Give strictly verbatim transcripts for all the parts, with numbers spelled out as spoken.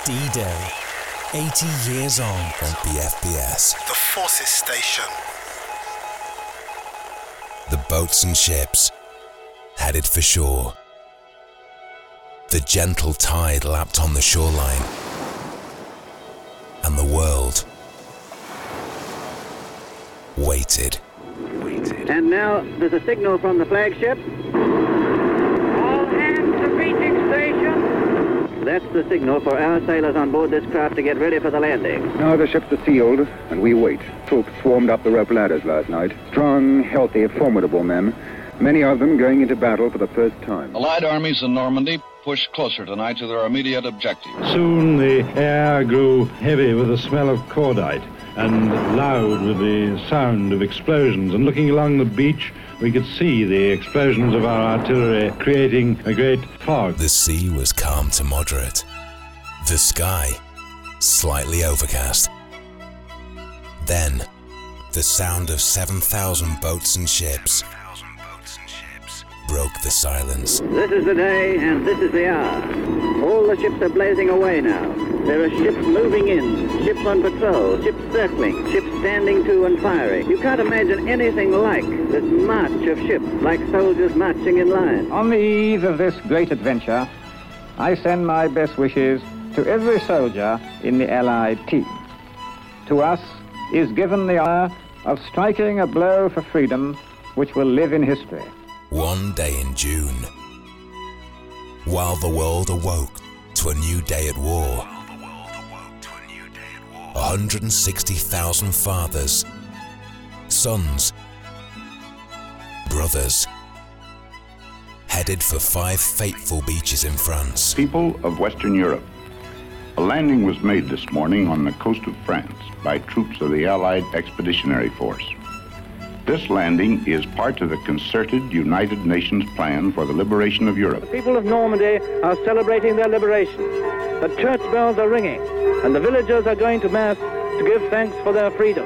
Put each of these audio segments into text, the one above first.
D-Day, eighty years on on B F B S. The Forces Station. The boats and ships headed for shore. The gentle tide lapped on the shoreline, and the world waited. waited. And now there's a signal from the flagship. All hands to reaching station. That's the signal for our sailors on board this craft to get ready for the landing. Now the ships are sealed, and we wait. Troops swarmed up the rope ladders last night. Strong, healthy, formidable men. Many of them going into battle for the first time. Allied armies in Normandy pushed closer tonight to their immediate objective. Soon the air grew heavy with the smell of cordite and loud with the sound of explosions. And looking along the beach, we could see the explosions of our artillery creating a great fog. The sea was calm to moderate. The sky slightly overcast. Then, the sound of seven thousand boats and ships broke the silence. This is the day and this is the hour. All the ships are blazing away now. There are ships moving in, ships on patrol, ships circling, ships standing to and firing. You can't imagine anything like this march of ships, like soldiers marching in line. On the eve of this great adventure, I send my best wishes to every soldier in the Allied team. To us is given the honor of striking a blow for freedom which will live in history. One day in June, while the world awoke to a new day at war, one hundred sixty thousand fathers, sons, brothers, headed for five fateful beaches in France. People of Western Europe, a landing was made this morning on the coast of France by troops of the Allied Expeditionary Force. This landing is part of the concerted United Nations plan for the liberation of Europe. The people of Normandy are celebrating their liberation. The church bells are ringing, and the villagers are going to Mass to give thanks for their freedom.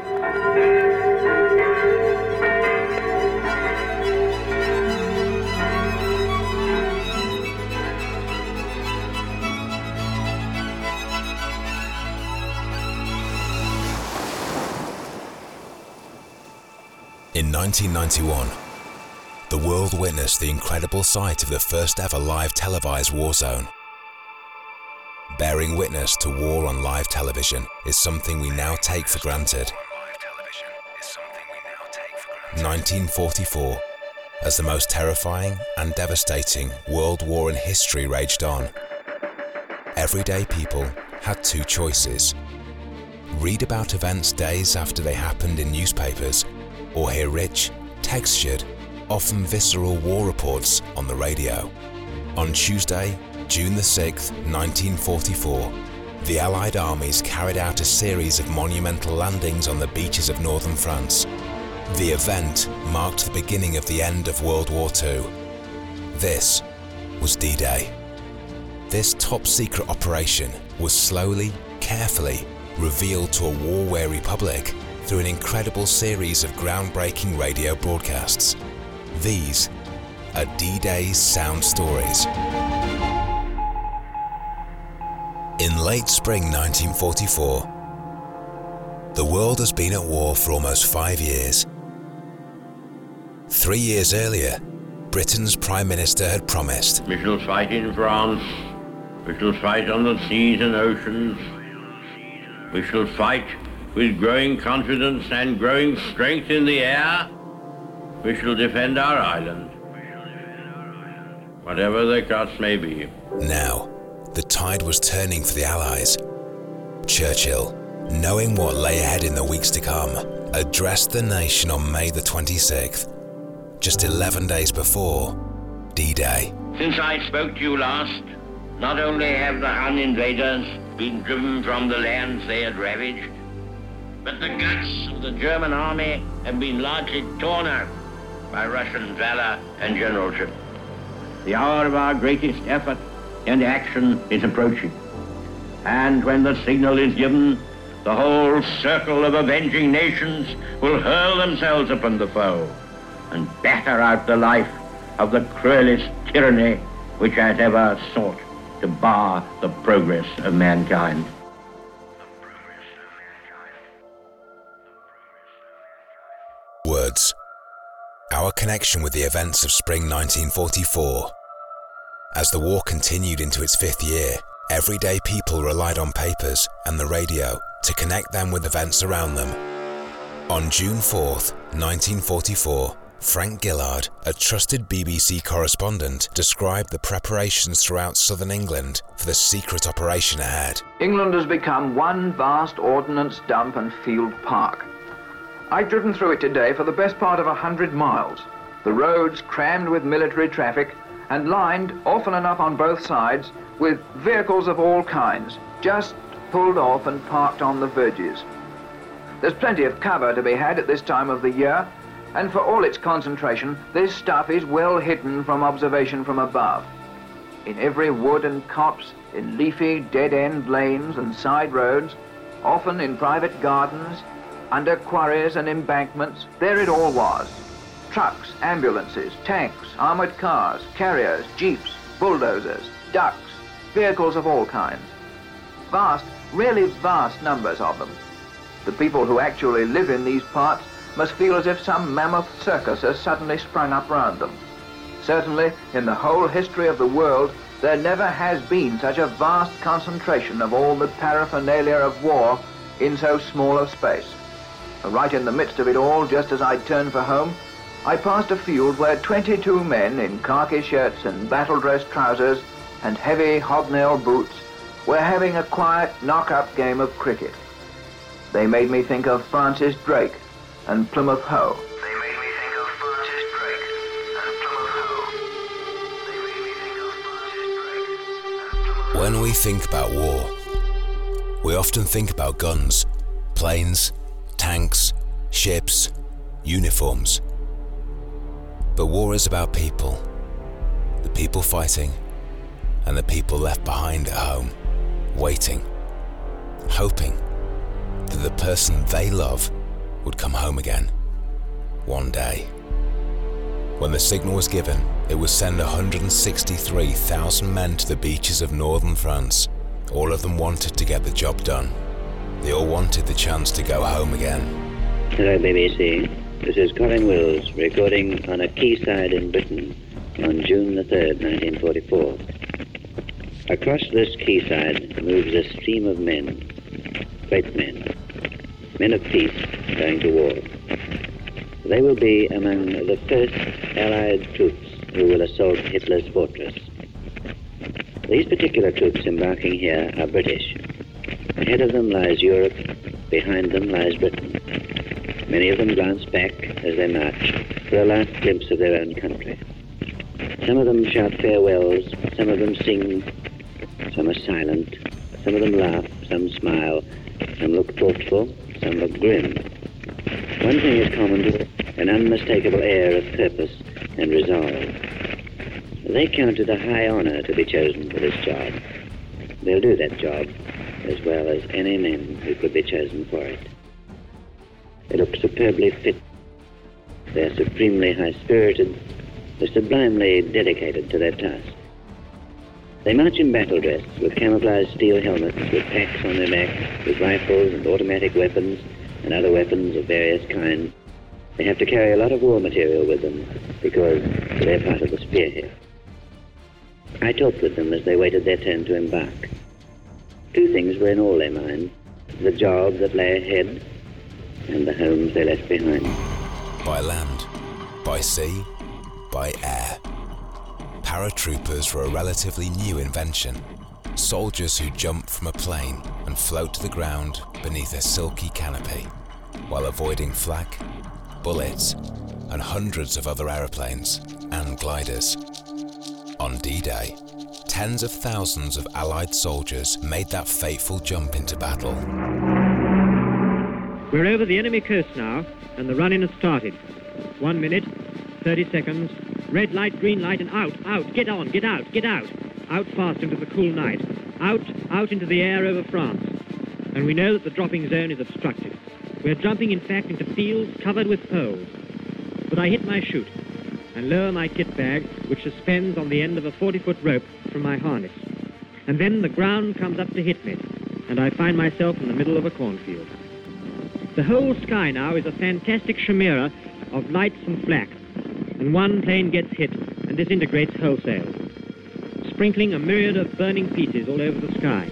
In nineteen ninety-one, the world witnessed the incredible sight of the first ever live televised war zone. Bearing witness to war on live television is something we now take for granted. nineteen forty-four, as the most terrifying and devastating world war in history raged on, everyday people had two choices: read about events days after they happened in newspapers, or hear rich, textured, often visceral war reports on the radio. On Tuesday, June the sixth, nineteen forty-four, the Allied armies carried out a series of monumental landings on the beaches of northern France. The event marked the beginning of the end of World War Two. This was D-Day. This top-secret operation was slowly, carefully revealed to a war-weary public through an incredible series of groundbreaking radio broadcasts. These are D-Day's sound stories. In late spring nineteen forty-four, the world has been at war for almost five years. Three years earlier, Britain's Prime Minister had promised, "We shall fight in France. We shall fight on the seas and oceans. We shall fight with growing confidence and growing strength in the air. We shall defend our island, whatever the cost may be." Now, the tide was turning for the Allies. Churchill, knowing what lay ahead in the weeks to come, addressed the nation on May the twenty-sixth, just eleven days before D-Day. Since I spoke to you last, not only have the Hun invaders been driven from the lands they had ravaged, but the guts of the German army have been largely torn out by Russian valor and generalship. The hour of our greatest effort and action is approaching. And when the signal is given, the whole circle of avenging nations will hurl themselves upon the foe and batter out the life of the cruelest tyranny which has ever sought to bar the progress of mankind. Words. Our connection with the events of spring nineteen forty-four. As the war continued into its fifth year, everyday people relied on papers and the radio to connect them with events around them. On June fourth, nineteen forty-four, Frank Gillard, a trusted B B C correspondent, described the preparations throughout southern England for the secret operation ahead. England has become one vast ordnance dump and field park. I've driven through it today for the best part of a hundred miles. The roads crammed with military traffic and lined, often enough on both sides, with vehicles of all kinds, just pulled off and parked on the verges. There's plenty of cover to be had at this time of the year, and for all its concentration, this stuff is well hidden from observation from above. In every wood and copse, in leafy dead-end lanes and side roads, often in private gardens, under quarries and embankments, there it all was. Trucks, ambulances, tanks, armoured cars, carriers, jeeps, bulldozers, ducks, vehicles of all kinds. Vast, really vast numbers of them. The people who actually live in these parts must feel as if some mammoth circus has suddenly sprung up round them. Certainly, in the whole history of the world, there never has been such a vast concentration of all the paraphernalia of war in so small a space. Right in the midst of it all, just as I turned for home, I passed a field where twenty-two men in khaki shirts and battle-dress trousers and heavy hobnail boots were having a quiet knock-up game of cricket. They made me think of Francis Drake and Plymouth Hoe. They made me think of Francis Drake and Plymouth Hoe. They made me think of Francis Drake and Plymouth Hoe. When we think about war, we often think about guns, planes, tanks, ships, uniforms. But war is about people. The people fighting and the people left behind at home, waiting, hoping that the person they love would come home again, one day. When the signal was given, it would send one hundred sixty-three thousand men to the beaches of northern France. All of them wanted to get the job done. They all wanted the chance to go home again. Hello, B B C. This is Colin Wills, recording on a quayside in Britain on June the third, nineteen forty-four. Across this quayside moves a stream of men, great men, men of peace going to war. They will be among the first Allied troops who will assault Hitler's fortress. These particular troops embarking here are British. Ahead of them lies Europe, behind them lies Britain. Many of them glance back as they march for a last glimpse of their own country. Some of them shout farewells, some of them sing, some are silent, some of them laugh, some smile, some look thoughtful, some look grim. One thing is common to them, an unmistakable air of purpose and resolve. They count it a high honor to be chosen for this job. They'll do that job as well as any men who could be chosen for it. They look superbly fit. They're supremely high-spirited. They're sublimely dedicated to their task. They march in battle dress with camouflaged steel helmets, with packs on their backs, with rifles and automatic weapons and other weapons of various kinds. They have to carry a lot of war material with them because they're part of the spearhead. I talked with them as they waited their turn to embark. Two things were in all their minds: the job that lay ahead and the homes they left behind. By land, by sea, by air. Paratroopers were a relatively new invention. Soldiers who jump from a plane and float to the ground beneath a silky canopy, while avoiding flak, bullets, and hundreds of other aeroplanes and gliders. On D-Day, tens of thousands of Allied soldiers made that fateful jump into battle. We're over the enemy coast now, and the run-in has started. One minute, thirty seconds, red light, green light, and out, out, get on, get out, get out. Out fast into the cool night. Out, out into the air over France. And we know that the dropping zone is obstructed. We're jumping, in fact, into fields covered with poles. But I hit my chute and lower my kit bag, which suspends on the end of a forty-foot rope from my harness. and then the ground comes up to hit me, and I find myself in the middle of a cornfield. The whole sky now is a fantastic chimera of lights and flak, and one plane gets hit and disintegrates wholesale, sprinkling a myriad of burning pieces all over the sky.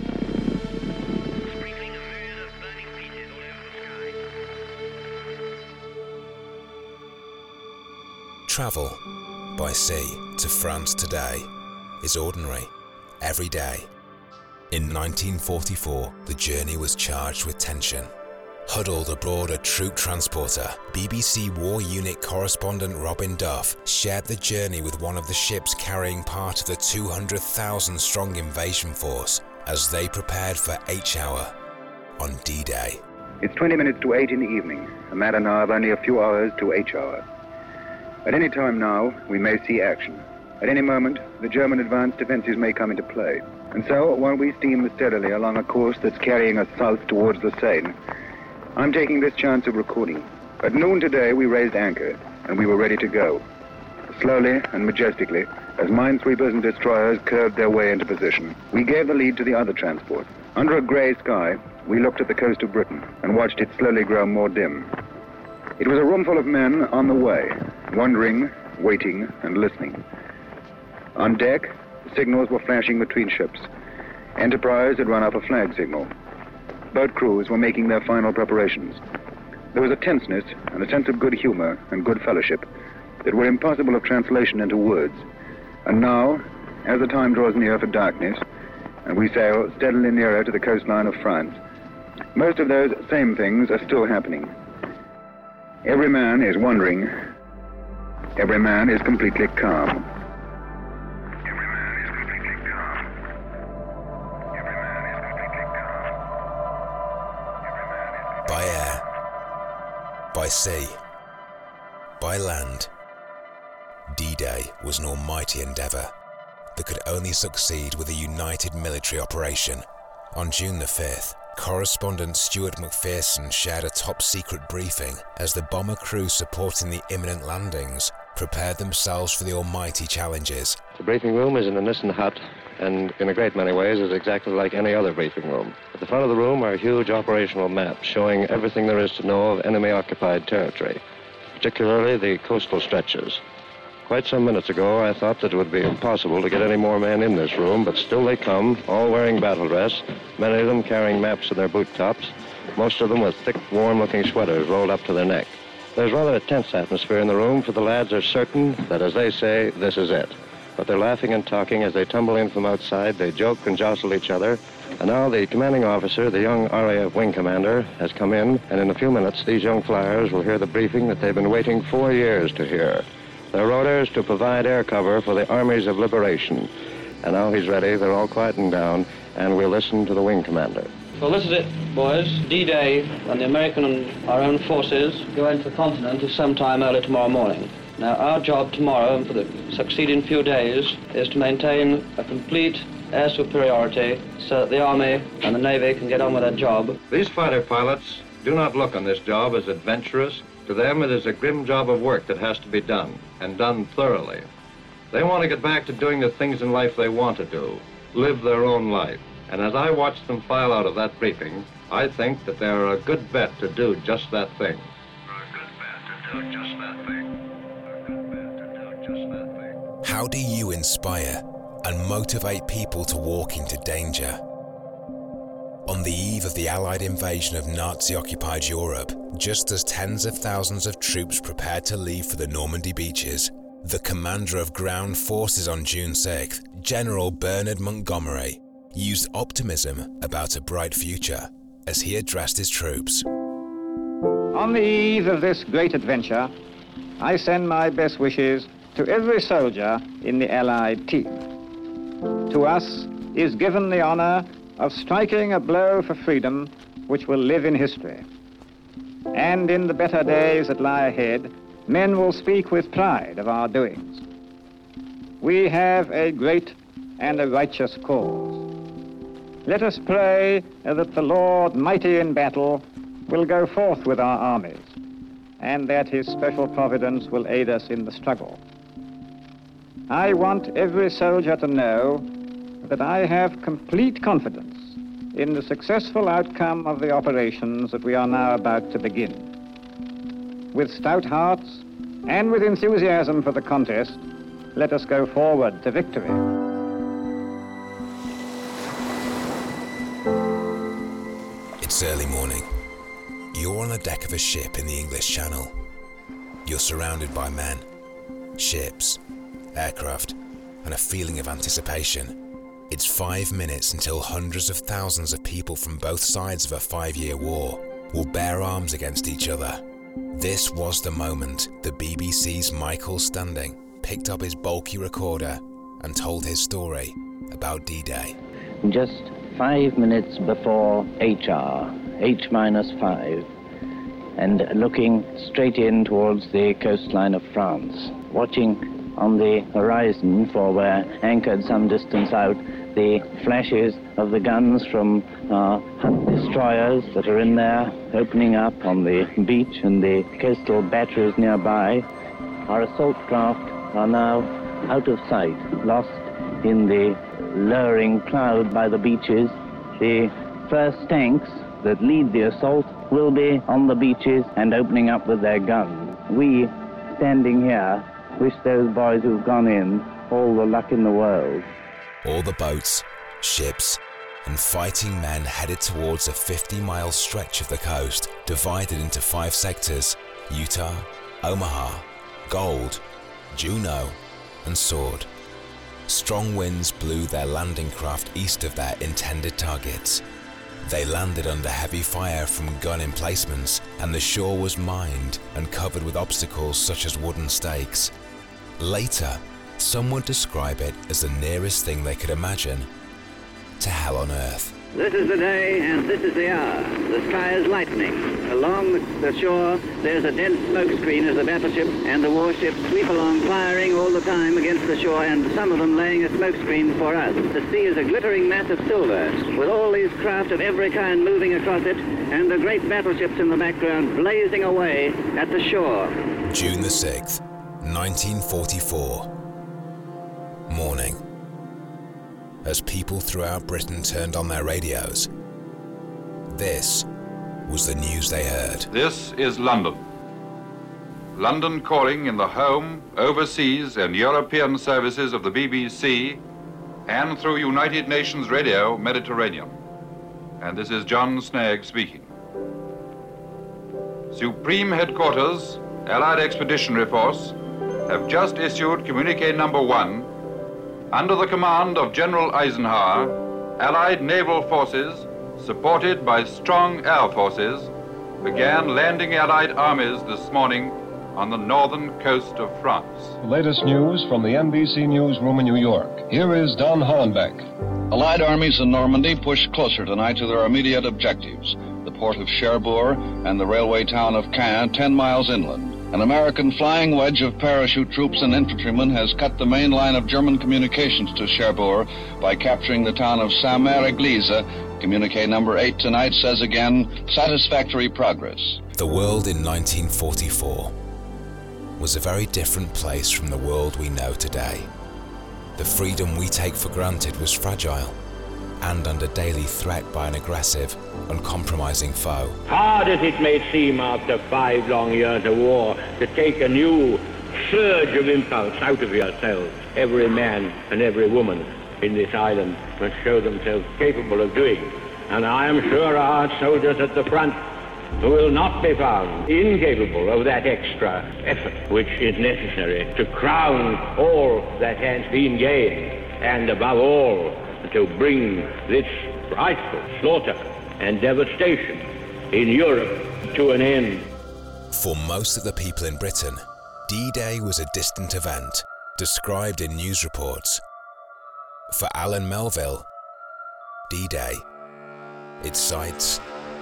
Travel by sea to France today is ordinary, every day. In nineteen forty-four, the journey was charged with tension. Huddled aboard a troop transporter, B B C War Unit correspondent Robin Duff shared the journey with one of the ships carrying part of the two hundred thousand strong invasion force as they prepared for H-Hour on D-Day. It's twenty minutes to eight in the evening, a matter now of only a few hours to H-Hour. At any time now, we may see action. At any moment, the German advanced defenses may come into play. And so, while we steam steadily along a course that's carrying us south towards the Seine, I'm taking this chance of recording. At noon today, we raised anchor, and we were ready to go. Slowly and majestically, as minesweepers and destroyers curved their way into position, we gave the lead to the other transport. Under a grey sky, we looked at the coast of Britain and watched it slowly grow more dim. It was a room full of men on the way, wondering, waiting, and listening. On deck, signals were flashing between ships. Enterprise had run up a flag signal. Boat crews were making their final preparations. There was a tenseness and a sense of good humor and good fellowship that were impossible of translation into words. And now, as the time draws near for darkness, and we sail steadily nearer to the coastline of France, most of those same things are still happening. Every man is wondering. Every man is completely calm. By air, by sea, by land, D-Day was an almighty endeavour that could only succeed with a united military operation. On June the fifth, correspondent Stuart McPherson shared a top-secret briefing as the bomber crew supporting the imminent landings prepared themselves for the almighty challenges. The briefing room is in a Nissen hut, and in a great many ways is exactly like any other briefing room. At the front of the room are huge operational maps showing everything there is to know of enemy-occupied territory, particularly the coastal stretches. Quite some minutes ago, I thought that it would be impossible to get any more men in this room, but still they come, all wearing battle dress, many of them carrying maps in their boot tops, most of them with thick, warm-looking sweaters rolled up to their neck. There's rather a tense atmosphere in the room, for the lads are certain that, as they say, this is it. But they're laughing and talking as they tumble in from outside. They joke and jostle each other. And now the commanding officer, the young R A F wing commander, has come in, and in a few minutes these young flyers will hear the briefing that they've been waiting four years to hear. Their orders to provide air cover for the armies of liberation. And now he's ready. They're all quieting down, and we'll listen to the wing commander. Well, this is it, boys. D-Day, and the American and our own forces go into the continent is sometime early tomorrow morning. Now, our job tomorrow and for the succeeding few days is to maintain a complete air superiority so that the Army and the Navy can get on with their job. These fighter pilots do not look on this job as adventurous. To them, it is a grim job of work that has to be done, and done thoroughly. They want to get back to doing the things in life they want to do, live their own life. And as I watch them file out of that briefing, I think that they're a good bet to do just that thing. How do you inspire and motivate people to walk into danger? On the eve of the Allied invasion of Nazi-occupied Europe, just as tens of thousands of troops prepared to leave for the Normandy beaches, the commander of ground forces on June sixth, General Bernard Montgomery, used optimism about a bright future as he addressed his troops. On the eve of this great adventure, I send my best wishes to every soldier in the Allied team. To us is given the honor of striking a blow for freedom which will live in history. And in the better days that lie ahead, men will speak with pride of our doings. We have a great and a righteous cause. Let us pray that the Lord, mighty in battle, will go forth with our armies, and that his special providence will aid us in the struggle. I want every soldier to know that I have complete confidence in the successful outcome of the operations that we are now about to begin. With stout hearts and with enthusiasm for the contest, let us go forward to victory. It's early morning. You're on the deck of a ship in the English Channel. You're surrounded by men, ships, aircraft, and a feeling of anticipation. It's five minutes until hundreds of thousands of people from both sides of a five-year war will bear arms against each other. This was the moment the B B C's Michael Standing picked up his bulky recorder and told his story about D-Day. Just five minutes before H R, H minus five, and looking straight in towards the coastline of France, watching on the horizon for where anchored some distance out the flashes of the guns from our hunt destroyers that are in there, opening up on the beach and the coastal batteries nearby. Our assault craft are now out of sight, lost in the lowering cloud by the beaches. The first tanks that lead the assault will be on the beaches and opening up with their guns. We, standing here, wish those boys who've gone in all the luck in the world. All the boats, ships, and fighting men headed towards a fifty-mile stretch of the coast, divided into five sectors: Utah, Omaha, Gold, Juneau, and Sword. Strong winds blew their landing craft east of their intended targets. They landed under heavy fire from gun emplacements, and the shore was mined and covered with obstacles such as wooden stakes. Later, some would describe it as the nearest thing they could imagine to hell on earth. This is the day and this is the hour. The sky is lightening. Along the shore, there's a dense smoke screen as the battleship and the warships sweep along, firing all the time against the shore, and some of them laying a smoke screen for us. The sea is a glittering mass of silver, with all these craft of every kind moving across it, and the great battleships in the background blazing away at the shore. June the sixth, nineteen forty-four. Morning. As people throughout Britain turned on their radios, this was the news they heard. This is London. London calling in the home, overseas, and European services of the B B C and through United Nations Radio Mediterranean. And this is John Snagg speaking. Supreme Headquarters, Allied Expeditionary Force, have just issued communique number one. Under the command of General Eisenhower, Allied naval forces, supported by strong air forces, began landing Allied armies this morning on the northern coast of France. The latest news from the N B C Newsroom in New York. Here is Don Hollenbeck. Allied armies in Normandy pushed closer tonight to their immediate objectives, the port of Cherbourg and the railway town of Caen, ten miles inland. An American flying wedge of parachute troops and infantrymen has cut the main line of German communications to Cherbourg by capturing the town of Saint-Mère-Église. Communique number eight tonight says again, satisfactory progress. The world in nineteen forty-four was a very different place from the world we know today. The freedom we take for granted was fragile and under daily threat by an aggressive, uncompromising foe. Hard as it may seem after five long years of war to take a new surge of impulse out of yourselves, every man and every woman in this island must show themselves capable of doing. And I am sure our soldiers at the front will not be found incapable of that extra effort which is necessary to crown all that has been gained, and above all, to bring this frightful slaughter and devastation in Europe to an end. For most of the people in Britain, D-Day was a distant event, described in news reports. For Alan Melville, D-Day, its sights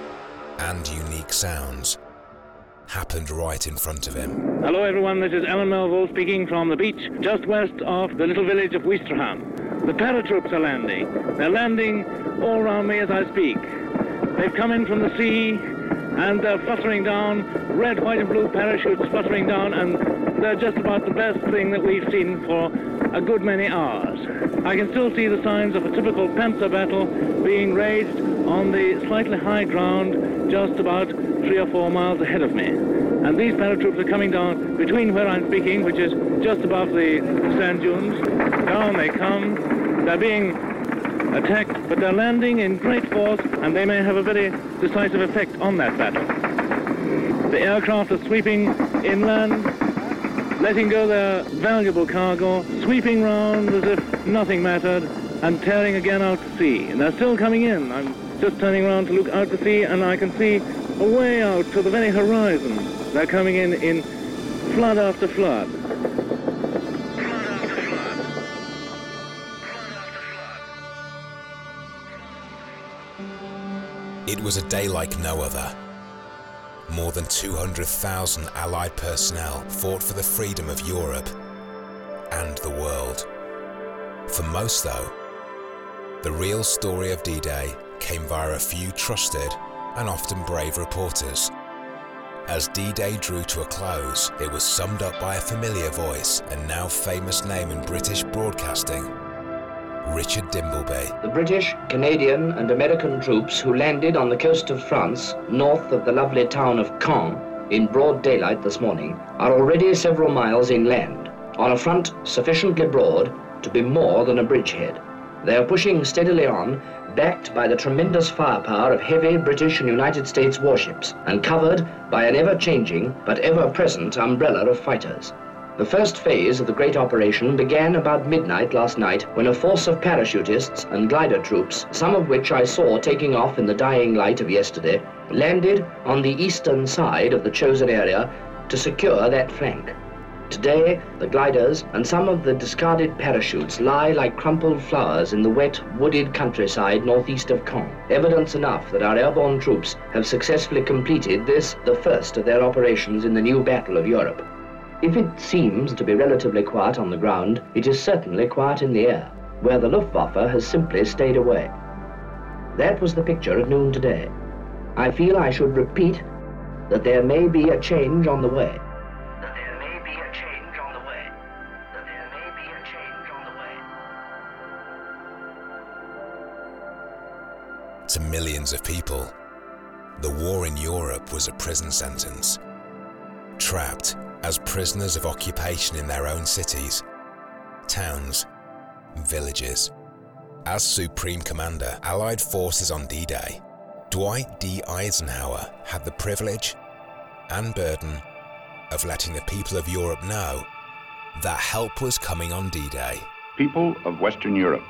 and unique sounds, happened right in front of him. Hello everyone, this is Alan Melville speaking from the beach just west of the little village of Ouistreham. The paratroops are landing. They're landing all around me as I speak. They've come in from the sea and they're fluttering down, red, white and blue parachutes fluttering down, and they're just about the best thing that we've seen for a good many hours. I can still see the signs of a typical panzer battle being raged on the slightly high ground just about three or four miles ahead of me. And these paratroops are coming down between where I'm speaking, which is just above the sand dunes. Down they come. They're being attacked, but they're landing in great force, and they may have a very decisive effect on that battle. The aircraft are sweeping inland, letting go their valuable cargo, sweeping round as if nothing mattered, and tearing again out to sea. And they're still coming in. I'm just turning around to look out to sea, and I can see away out to the very horizon. They're coming in in flood after flood. It was a day like no other. More than two hundred thousand Allied personnel fought for the freedom of Europe and the world. For most, though, the real story of D-Day came via a few trusted and often brave reporters. As D-Day drew to a close, it was summed up by a familiar voice and now famous name in British broadcasting, Richard Dimbleby. The British, Canadian and American troops who landed on the coast of France, north of the lovely town of Caen, in broad daylight this morning, are already several miles inland, on a front sufficiently broad to be more than a bridgehead. They are pushing steadily on, backed by the tremendous firepower of heavy British and United States warships, and covered by an ever-changing but ever-present umbrella of fighters. The first phase of the great operation began about midnight last night when a force of parachutists and glider troops, some of which I saw taking off in the dying light of yesterday, landed on the eastern side of the chosen area to secure that flank. Today, the gliders and some of the discarded parachutes lie like crumpled flowers in the wet, wooded countryside northeast of Caen. Evidence enough that our airborne troops have successfully completed this, the first of their operations in the new battle of Europe. If it seems to be relatively quiet on the ground, it is certainly quiet in the air, where the Luftwaffe has simply stayed away. That was the picture at noon today. I feel I should repeat that there may be a change on the way. That there may be a change on the way. That there may be a change on the way. To millions of people, the war in Europe was a prison sentence. Trapped as prisoners of occupation in their own cities, towns, villages. As Supreme Commander, Allied forces on D-Day, Dwight D. Eisenhower had the privilege and burden of letting the people of Europe know that help was coming on D-Day. People of Western Europe,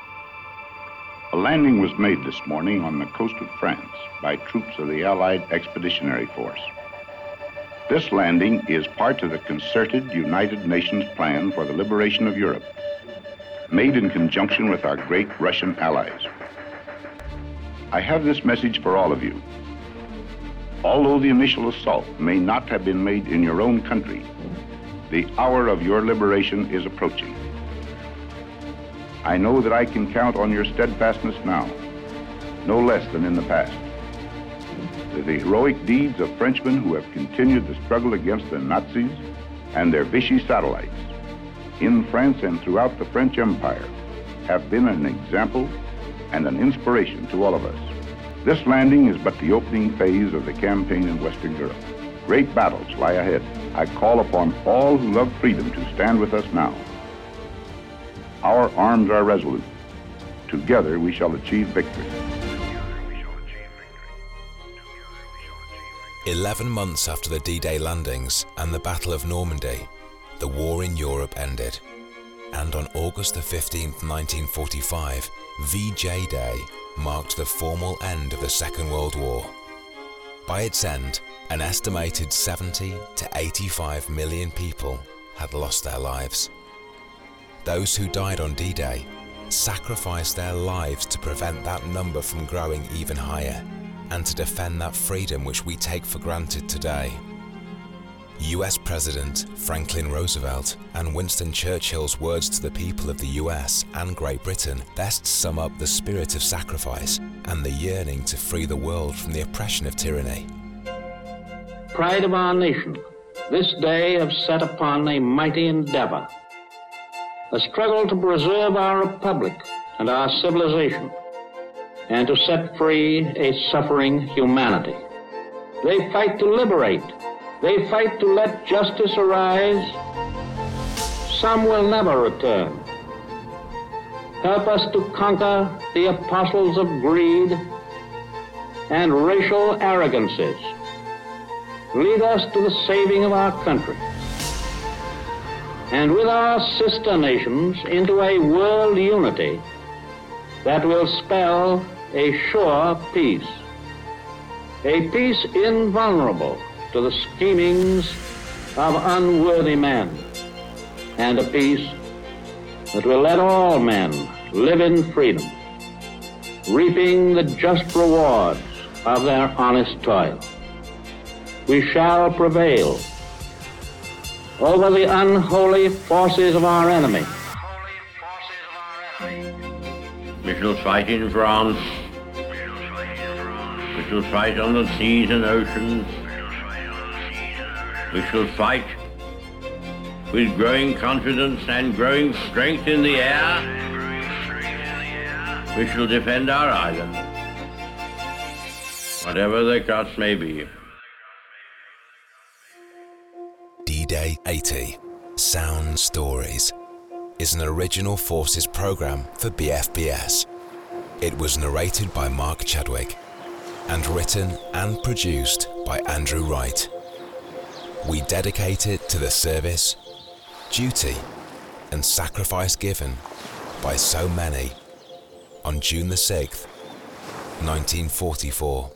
a landing was made this morning on the coast of France by troops of the Allied Expeditionary Force. This landing is part of the concerted United Nations plan for the liberation of Europe, made in conjunction with our great Russian allies. I have this message for all of you. Although the initial assault may not have been made in your own country, the hour of your liberation is approaching. I know that I can count on your steadfastness now, no less than in the past. The heroic deeds of Frenchmen who have continued the struggle against the Nazis and their Vichy satellites in France and throughout the French Empire have been an example and an inspiration to all of us. This landing is but the opening phase of the campaign in Western Europe. Great battles lie ahead. I call upon all who love freedom to stand with us now. Our arms are resolute. Together we shall achieve victory. Eleven months after the D-Day landings and the Battle of Normandy, the war in Europe ended. And on August the fifteenth, nineteen forty-five, V J Day marked the formal end of the Second World War. By its end, an estimated seventy to eighty-five million people had lost their lives. Those who died on D-Day sacrificed their lives to prevent that number from growing even higher, and to defend that freedom which we take for granted today. U S President Franklin Roosevelt and Winston Churchill's words to the people of the U S and Great Britain best sum up the spirit of sacrifice and the yearning to free the world from the oppression of tyranny. Pride of our nation, this day have set upon a mighty endeavor, a struggle to preserve our republic and our civilization, and to set free a suffering humanity. They fight to liberate. They fight to let justice arise. Some will never return. Help us to conquer the apostles of greed and racial arrogances. Lead us to the saving of our country, and with our sister nations into a world unity that will spell a sure peace, a peace invulnerable to the schemings of unworthy men, and a peace that will let all men live in freedom, reaping the just rewards of their honest toil. We shall prevail over the unholy forces of our enemy. We shall fight in France. We shall fight on the seas and oceans. We shall fight with growing confidence and growing strength in the air. We shall defend our island, whatever the cost may be. D-Day eighty, Sound Stories, is an original Forces program for B F B S. It was narrated by Mark Chadwick and written and produced by Andrew Wright. We dedicate it to the service, duty, and sacrifice given by so many on June the sixth, nineteen forty-four.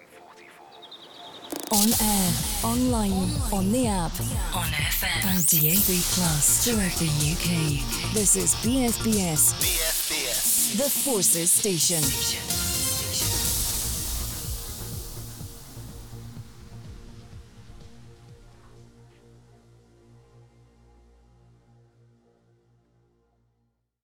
On air, online, on the app, on F M, and D A B plus throughout the U K. This is B F B S. B F B S. The Forces Station.